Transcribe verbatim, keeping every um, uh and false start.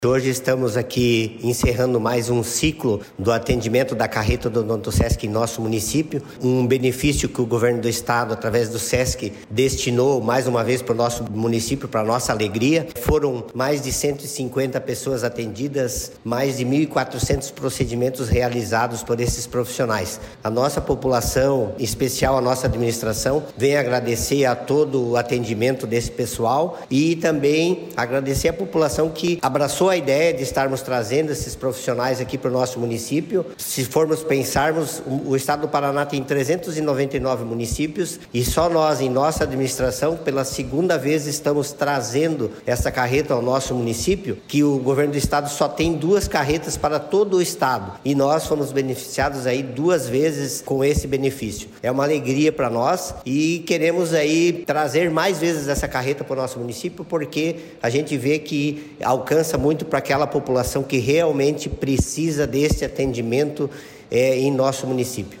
Hoje estamos aqui encerrando mais um ciclo do atendimento da carreta do Odontosesc em nosso município, um benefício que o governo do estado, através do Sesc, destinou mais uma vez para o nosso município, para a nossa alegria. Foram mais de cento e cinquenta pessoas atendidas, mais de mil e quatrocentos procedimentos realizados por esses profissionais. A nossa população, em especial a nossa administração, vem agradecer a todo o atendimento desse pessoal e também agradecer a população que abraçou a ideia de estarmos trazendo esses profissionais aqui para o nosso município. Se formos pensarmos, o estado do Paraná tem trezentos e noventa e nove municípios e só nós, em nossa administração, pela segunda vez estamos trazendo essa carreta ao nosso município, que o governo do estado só tem duas carretas para todo o estado e nós fomos beneficiados aí duas vezes com esse benefício. É uma alegria para nós e queremos aí trazer mais vezes essa carreta para o nosso município, porque a gente vê que alcança muito para aquela população que realmente precisa desse atendimento é, em nosso município.